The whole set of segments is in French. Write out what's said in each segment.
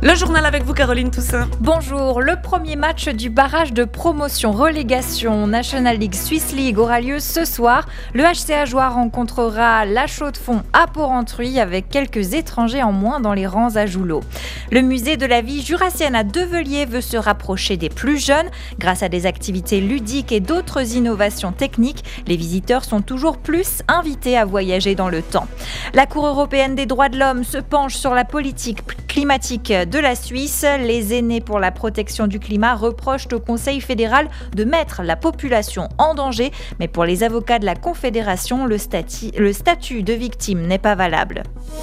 Le journal avec vous, Caroline Toussaint. Bonjour, le premier match du barrage de promotion-relégation National League Swiss League aura lieu ce soir. Le HC Ajoie rencontrera la Chaux-de-Fonds à Porrentruy avec quelques étrangers en moins dans les rangs à Joulot. Le musée de la vie jurassienne à Develier veut se rapprocher des plus jeunes. Grâce à des activités ludiques et d'autres innovations techniques, les visiteurs sont toujours plus invités à voyager dans le temps. La Cour européenne des droits de l'homme se penche sur la politique climatique de la Suisse. Les aînés pour la protection du climat reprochent au Conseil fédéral de mettre la population en danger. Mais pour les avocats de la Confédération, le statut de victime n'est pas valable.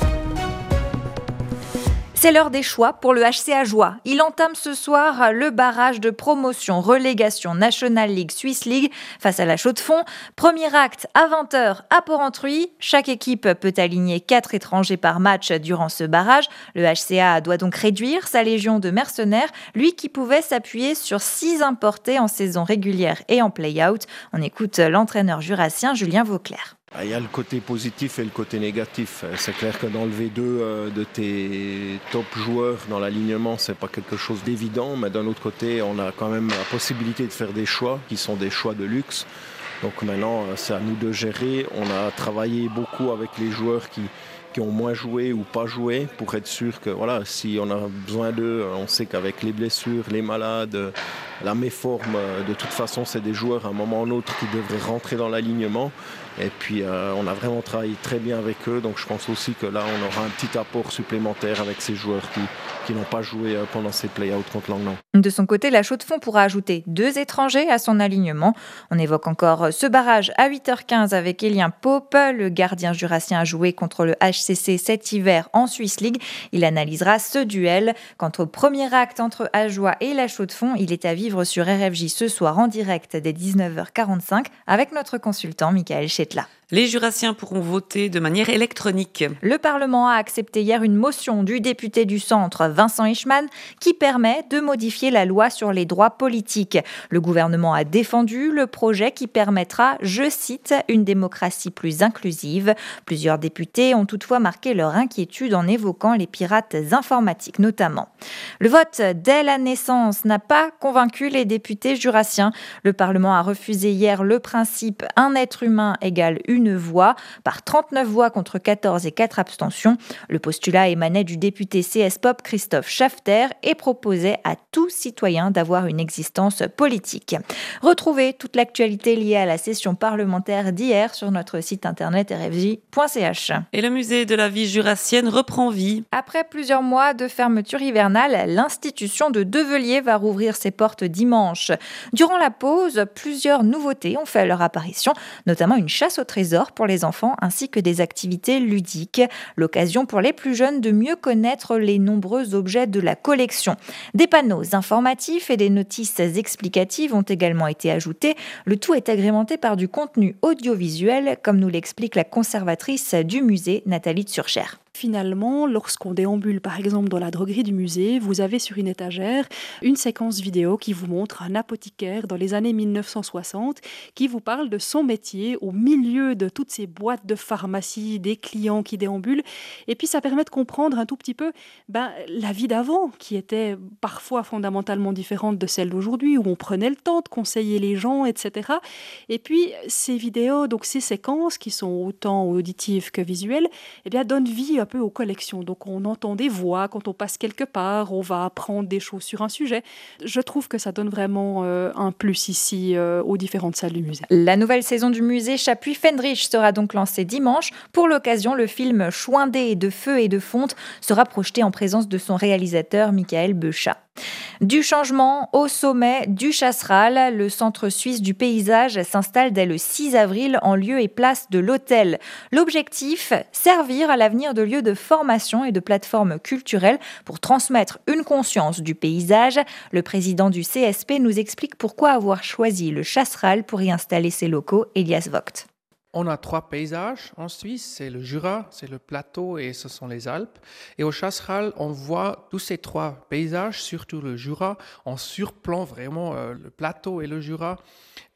C'est l'heure des choix pour le HC Ajoie. Il entame ce soir le barrage de promotion-relégation National League Swiss League face à la Chaux-de-Fonds. Premier acte à 20h à Porrentruy. Chaque équipe peut aligner 4 étrangers par match durant ce barrage. Le HCA doit donc réduire sa légion de mercenaires, lui qui pouvait s'appuyer sur 6 importés en saison régulière et en play-out. On écoute l'entraîneur jurassien Julien Vauclair. Il y a le côté positif et le côté négatif. C'est clair que d'enlever 2 de tes top joueurs dans l'alignement, c'est pas quelque chose d'évident, mais d'un autre côté, on a quand même la possibilité de faire des choix qui sont des choix de luxe. Donc maintenant, c'est à nous de gérer. On a travaillé beaucoup avec les joueurs qui ont moins joué ou pas joué pour être sûr que voilà, si on a besoin d'eux, on sait qu'avec les blessures, les malades, la méforme, de toute façon, c'est des joueurs à un moment ou un autre qui devraient rentrer dans l'alignement. Et puis on a vraiment travaillé très bien avec eux, donc je pense aussi que là on aura un petit apport supplémentaire avec ces joueurs qui n'ont pas joué pendant ces play-outs contre Langnau. De son côté, la Chaux-de-Fonds pourra ajouter 2 étrangers à son alignement. On évoque encore ce barrage à 8h15 avec Élien Pope. Le gardien jurassien a joué contre le HCC cet hiver en Swiss League. Il analysera ce duel. Quant au premier acte entre Ajoie et la Chaux-de-Fonds, il est à vivre sur RFJ ce soir en direct dès 19h45 avec notre consultant Michael Chetla. Les jurassiens pourront voter de manière électronique. Le Parlement a accepté hier une motion du député du Centre, Vincent Eichmann, qui permet de modifier la loi sur les droits politiques. Le gouvernement a défendu le projet qui permettra, je cite, une démocratie plus inclusive. Plusieurs députés ont toutefois marqué leur inquiétude en évoquant les pirates informatiques notamment. Le vote dès la naissance n'a pas convaincu les députés jurassiens. Le Parlement a refusé hier le principe « un être humain égale une voix » par 39 voix contre 14 et 4 abstentions. Le postulat émanait du député CS Pop Christophe Schafter et proposait à tout citoyen d'avoir une existence politique. Retrouvez toute l'actualité liée à la session parlementaire d'hier sur notre site internet rfj.ch. Et le musée de la vie jurassienne reprend vie. Après plusieurs mois de fermeture hivernale, l'institution de Develier va rouvrir ses portes dimanche. Durant la pause, plusieurs nouveautés ont fait leur apparition, notamment une chasse au trésor pour les enfants ainsi que des activités ludiques. L'occasion pour les plus jeunes de mieux connaître les nombreux objets de la collection. Des panneaux informatifs et des notices explicatives ont également été ajoutés. Le tout est agrémenté par du contenu audiovisuel, comme nous l'explique la conservatrice du musée, Nathalie Tsurcher. Finalement, lorsqu'on déambule par exemple dans la droguerie du musée, vous avez sur une étagère une séquence vidéo qui vous montre un apothicaire dans les années 1960 qui vous parle de son métier au milieu de toutes ces boîtes de pharmacie, des clients qui déambulent. Et puis ça permet de comprendre un tout petit peu la vie d'avant qui était parfois fondamentalement différente de celle d'aujourd'hui où on prenait le temps de conseiller les gens, etc. Et puis ces vidéos, donc ces séquences qui sont autant auditives que visuelles, donnent vie un peu aux collections. Donc on entend des voix quand on passe quelque part, on va apprendre des choses sur un sujet. Je trouve que ça donne vraiment un plus ici aux différentes salles du musée. La nouvelle saison du musée Chapuis-Fendrich sera donc lancée dimanche. Pour l'occasion, le film Chouindé de feu et de fonte sera projeté en présence de son réalisateur Michael Beuchat. Du changement au sommet du Chasseral, le centre suisse du paysage s'installe dès le 6 avril en lieu et place de l'hôtel. L'objectif, servir à l'avenir de lieu de formation et de plateforme culturelle pour transmettre une conscience du paysage. Le président du CSP nous explique pourquoi avoir choisi le Chasseral pour y installer ses locaux, Elias Vogt. On a 3 paysages en Suisse, c'est le Jura, c'est le plateau et ce sont les Alpes. Et au Chasseral, on voit tous ces 3 paysages, surtout le Jura, en surplomb vraiment le plateau et le Jura.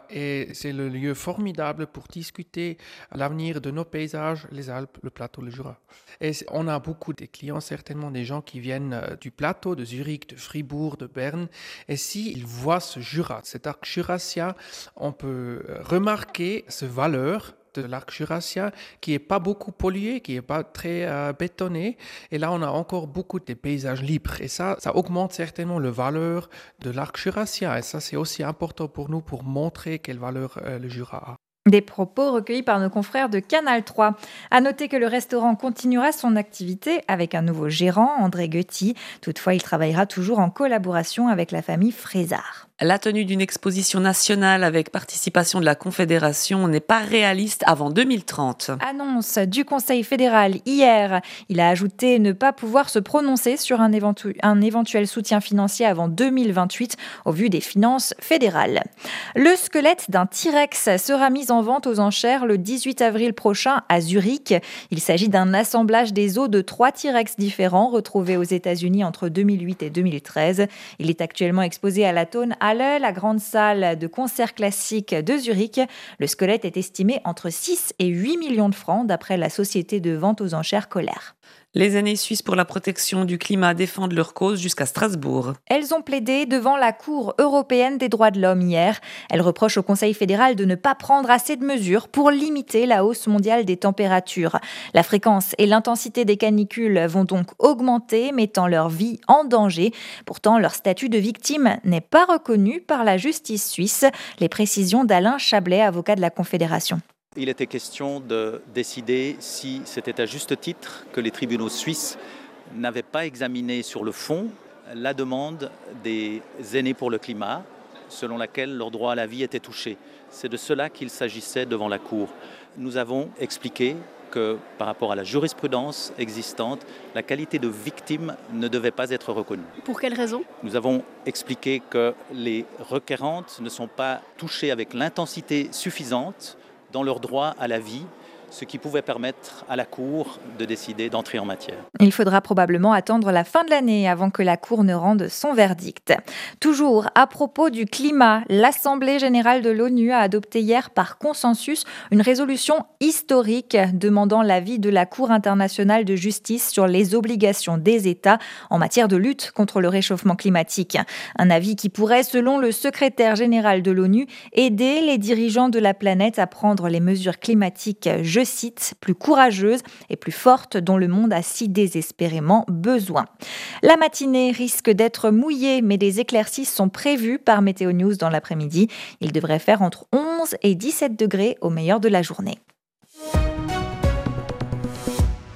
et c'est le lieu formidable pour discuter l'avenir de nos paysages, les Alpes, le plateau, le Jura. Et on a beaucoup de clients, certainement des gens qui viennent du plateau, de Zurich, de Fribourg, de Berne. Et s'ils voient ce Jura, cet arc jurassien, on peut remarquer cette valeur de l'arc jurassien qui n'est pas beaucoup pollué, qui n'est pas très bétonné. Et là, on a encore beaucoup de paysages libres. Et ça augmente certainement la valeur de l'arc jurassien. Et ça, c'est aussi important pour nous pour montrer quelle valeur le Jura a. Des propos recueillis par nos confrères de Canal 3. À noter que le restaurant continuera son activité avec un nouveau gérant, André Goetti. Toutefois, il travaillera toujours en collaboration avec la famille Frézard. La tenue d'une exposition nationale avec participation de la Confédération n'est pas réaliste avant 2030. Annonce du Conseil fédéral hier. Il a ajouté ne pas pouvoir se prononcer sur un éventuel soutien financier avant 2028 au vu des finances fédérales. Le squelette d'un T-Rex sera mis en vente aux enchères le 18 avril prochain à Zurich. Il s'agit d'un assemblage des os de 3 T-Rex différents retrouvés aux États-Unis entre 2008 et 2013. Il est actuellement exposé à la Tonhalle, la grande salle de concert classique de Zurich. Le squelette est estimé entre 6 et 8 millions de francs d'après la société de vente aux enchères Kohler. Les aînées suisses pour la protection du climat défendent leur cause jusqu'à Strasbourg. Elles ont plaidé devant la Cour européenne des droits de l'homme hier. Elles reprochent au Conseil fédéral de ne pas prendre assez de mesures pour limiter la hausse mondiale des températures. La fréquence et l'intensité des canicules vont donc augmenter, mettant leur vie en danger. Pourtant, leur statut de victime n'est pas reconnu par la justice suisse. Les précisions d'Alain Chablais, avocat de la Confédération. Il était question de décider si c'était à juste titre que les tribunaux suisses n'avaient pas examiné sur le fond la demande des aînés pour le climat, selon laquelle leur droit à la vie était touché. C'est de cela qu'il s'agissait devant la Cour. Nous avons expliqué que par rapport à la jurisprudence existante, la qualité de victime ne devait pas être reconnue. Pour quelle raison ? Nous avons expliqué que les requérantes ne sont pas touchées avec l'intensité suffisante dans leur droit à la vie, ce qui pouvait permettre à la Cour de décider d'entrer en matière. Il faudra probablement attendre la fin de l'année avant que la Cour ne rende son verdict. Toujours à propos du climat, l'Assemblée générale de l'ONU a adopté hier par consensus une résolution historique demandant l'avis de la Cour internationale de justice sur les obligations des États en matière de lutte contre le réchauffement climatique. Un avis qui pourrait, selon le secrétaire général de l'ONU, aider les dirigeants de la planète à prendre les mesures climatiques, je cite, plus courageuse et plus forte dont le monde a si désespérément besoin. La matinée risque d'être mouillée, mais des éclaircies sont prévues par Météo News dans l'après-midi. Il devrait faire entre 11 et 17 degrés au meilleur de la journée.